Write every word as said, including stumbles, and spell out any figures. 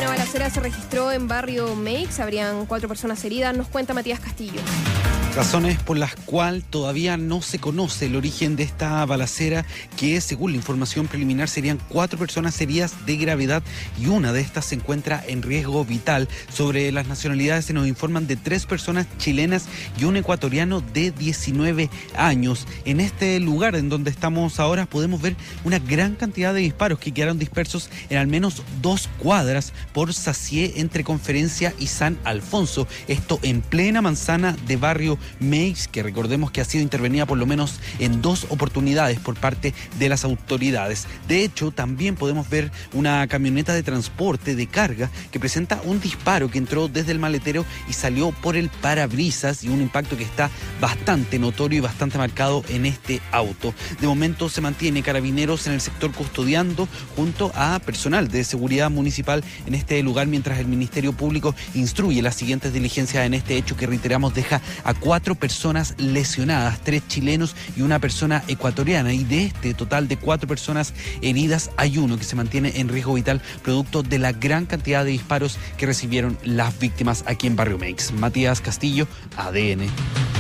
balacera se registró en barrio Meix. Habrían cuatro personas heridas. Nos cuenta Matías Castillo. Razones por las cuales todavía no se conoce el origen de esta balacera, que según la información preliminar serían cuatro personas heridas de gravedad y una de estas se encuentra en riesgo vital. Sobre las nacionalidades se nos informan de tres personas chilenas y un ecuatoriano de diecinueve años. En este lugar en donde estamos ahora podemos ver una gran cantidad de disparos que quedaron dispersos en al menos dos cuadras por Sacié entre Conferencia y San Alfonso. Esto en plena manzana de barrio Meix, que recordemos que ha sido intervenida por lo menos en dos oportunidades por parte de las autoridades. De hecho, también podemos ver una camioneta de transporte de carga que presenta un disparo que entró desde el maletero y salió por el parabrisas, y un impacto que está bastante notorio y bastante marcado en este auto. De momento se mantiene carabineros en el sector custodiando junto a personal de seguridad municipal en este lugar, mientras el Ministerio Público instruye las siguientes diligencias en este hecho que, reiteramos, deja a cuatro personas lesionadas, tres chilenos y una persona ecuatoriana, y de este total de cuatro personas heridas hay uno que se mantiene en riesgo vital producto de la gran cantidad de disparos que recibieron las víctimas aquí en barrio Meix. Matías Castillo, A D N.